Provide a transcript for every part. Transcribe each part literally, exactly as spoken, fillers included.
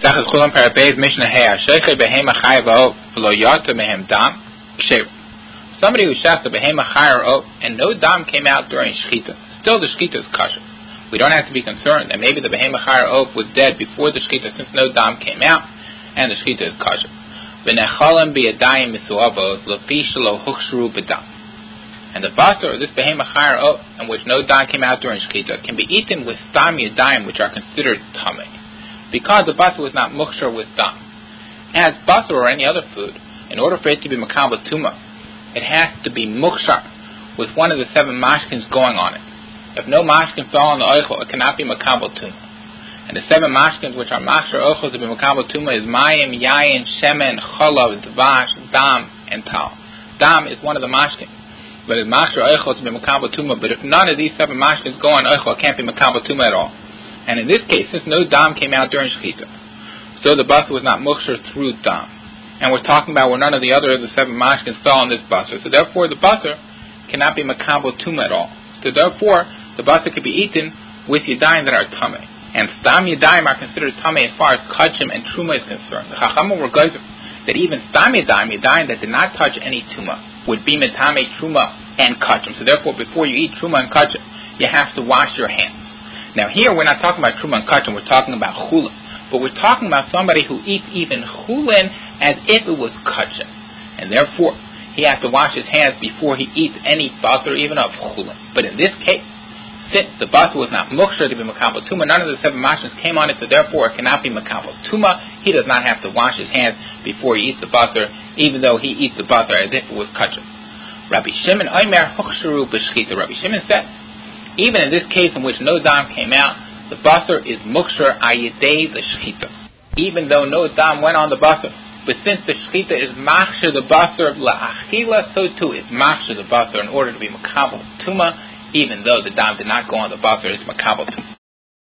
Mesachas Chulam Parabez Mishnah Hey Asheiche Behema Chayav V'lo Yata Mehem Dam Kshev. Somebody who shot the Behema Chayav and no dam came out during Shechita, still the Shechita is kosher. We don't have to be concerned that maybe the Behema Chayav was dead before the Shechita, since no dam came out and the Shechita is kosher. V'nechalam biyadayim misuavos L'fi shelo huchshru b'dam. And the basar, or this Behema Chayav, in which no dam came out during Shechita, can be eaten with stam yadayim, which are considered tamei, because the basar was not mukshar with dam. As basar or any other food, in order for it to be makabel tuma, it has to be mukshar with one of the seven mashkins going on it. If no mashkin fell on the oichel, it cannot be makabel tuma. And the seven mashkins which are mashkar oichel to be makabel tuma is mayim, yayin, shemen, cholav, dvash, dam, and tal. Dam is one of the mashkins, but it's mashkar oichel to be makabel tuma. But if none of these seven mashkins go on oichel, it can't be makabel tuma at all. And in this case, since no dam came out during Shechita, so the basar was not mukshar through dam. And we're talking about where none of the other of the seven mashkins fell on this basar. So therefore, the basar cannot be makabel tuma at all. So therefore, the basar could be eaten with yadayim that are tamei. And stam yadayim are considered tamei as far as kachim and truma is concerned. The chachamim were gozim that even stam yadayim, yadayim that did not touch any tuma, would be metamei truma and kachim. So therefore, before you eat truma and kachim, you have to wash your hands. Now here we're not talking about truma and kachim, we're talking about chulin. But we're talking about somebody who eats even chulin as if it was kachim. And therefore, he has to wash his hands before he eats any basar, even of chulin. But in this case, since the basar was not mukshar to be makabel tuma, none of the seven mashkins came on it, so therefore it cannot be makabel tuma. He does not have to wash his hands before he eats the basar, even though he eats the basar as if it was kachim. Rabbi Shimon Omer huchsharu b'shchita. Rabbi Shimon said, even in this case in which no dam came out, the basar is mukshar ayidei the shechita. Even though no dam went on the basar, but since the shechita is machshir the basar la'achila, so too is machshir the basar in order to be makabel tuma, even though the dam did not go on the basar, it's makabel tuma.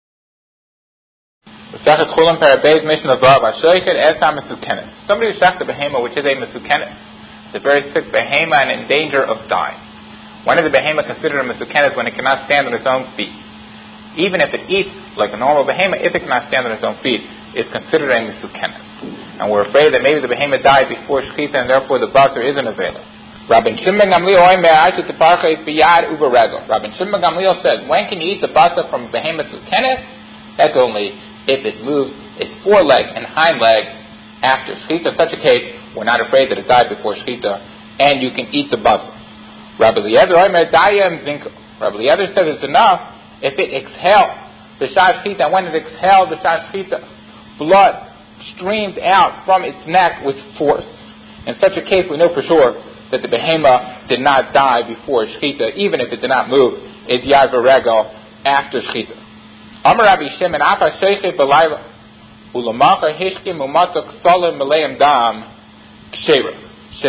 Mesachas Chulam Parabez Mishnah Vav Ashoichet Esam Mesukenet. Somebody who shot the behema, which is a mesukenet, it's a very sick behema and in danger of dying. When is the behema considered a mesukenet? When it cannot stand on its own feet. Even if it eats like a normal behema, if it cannot stand on its own feet, it's considered a mesukenet. And we're afraid that maybe the behema died before shechita, and therefore the basar isn't available. Rabbi Shimon Gamliel Rabbi Shimon Gamliel said, when can you eat the basar from behema mesukenet? That's only if it moves its foreleg and hind leg after shechita. In such a case, we're not afraid that it died before shechita, and you can eat the basar. Rabbi Eliezer Rabbi Eliezer says it's enough if it exhaled the shas shechita, and when it exhaled the shas shechita, blood streamed out from its neck with force. In such a case, we know for sure that the behema did not die before shechita, even if it did not move its yad v'regel after shechita. Amar Rabbi Shimon, Afa sheichet b'layla, ulamacha hishkim umatok solim meleim dam kshera,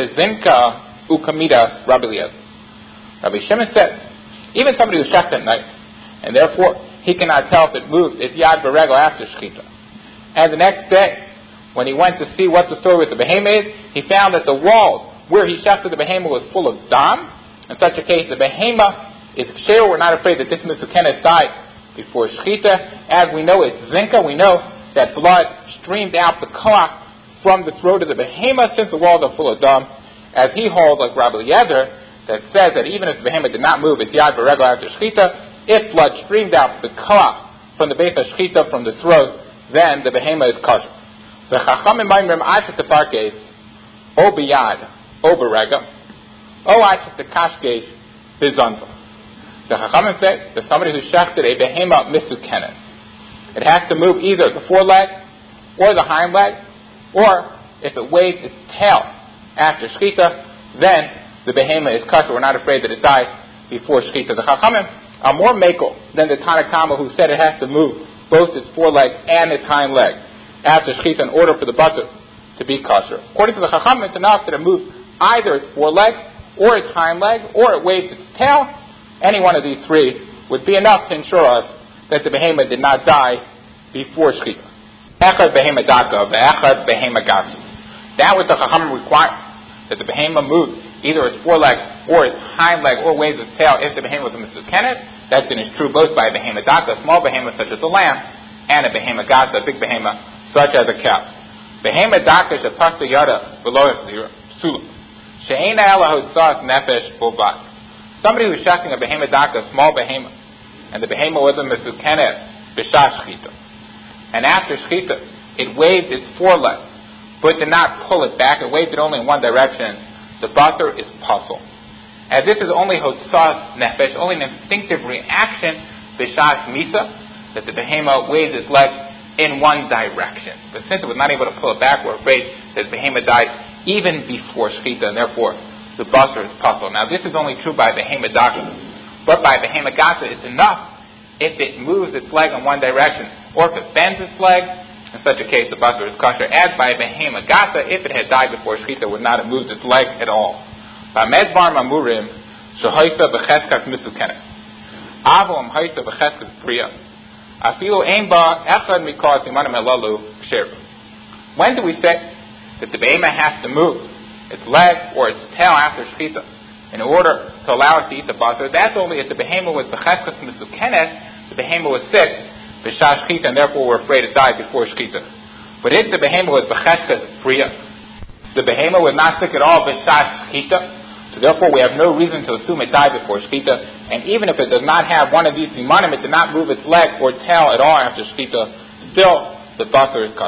shezinka ukamida Rabbi Eliezer. Rabbi Shimon said, even somebody who shechted at night, and therefore he cannot tell if it moved its yad v'regel after shechita. And the next day, when he went to see what the story with the behema is, he found that the walls where he shechted the behema was full of dam. In such a case, the behema is ksher. We're not afraid that this mesukenet died before shechita. As we know, it's zinka. We know that blood streamed out the koach from the throat of the behema since the walls are full of dam. As he holds, like Rabbi Eliezer, that says that even if the behema did not move its yad v'regel after shechita, if blood streamed out the koach from the base of shechita from the throat, then the behema is kosher. The chachamim ma'imrim ashet teparkes o biyad o b'regel o ashet tekashkesh b'zonva. The chachamim say that somebody who shechted a behema mesukenet, it has to move either the foreleg or the hind leg, or if it waves its tail after shechita, then the behema is kosher. We're not afraid that it died before shechita. The chachamim are more mekel than the Tanna Kama, who said it has to move both its foreleg and its hind leg after shechita in order for the basar to be kosher. According to the chachamim, it's enough that it moves either its foreleg or its hind leg, or it waves its tail. Any one of these three would be enough to ensure us that the behema did not die before shechita. Echad behema daka, ve'echad behema gasu. That what the chachamim require, that the behema moves either its foreleg or its hind leg, or waves its tail if the behema was a mesukenet. That then is true both by a behema daka, a small behema such as a lamb, and a behema gasa, a big behema such as a cow. Behema daka shepasta yada below sula. She'ena ela hotzas nefesh bobat. Somebody who's shechting a behema daka, a small behema, and the behema was a mesukenet b'shah shchita. And after shchita, it waved its foreleg, but did not pull it back. It waved it only in one direction. The basar is puzzle. As this is only hotzas nefesh, only an instinctive reaction b'shah misa, that the behema waves its leg in one direction. But since it was not able to pull it back, we're afraid that the behema died even before shchita, and therefore the basar is puzzle. Now this is only true by behema daka, but by behema gasa it's enough if it moves its leg in one direction, or if it bends its leg. In such a case, the basar is kosher. As by behema gasa, if it had died before shchita, would not have moved its leg at all. By medvar mamurim shehoisa b'cheskas misukenet avom hoisa b'cheskas priya. When do we say that the behema has to move its leg or its tail after shchita in order to allow it to eat the basar? That's only if the behema was b'cheskas misukenes, the behema was sick b'shah shchita, and therefore we're afraid it died before shchita. But if the behema was b'cheskas priya, the behema was not sick at all b'shah shchita, so therefore we have no reason to assume it died before shchita. And even if it does not have one of these simanim, it did not move its leg or tail at all after shchita, still the basar is covered.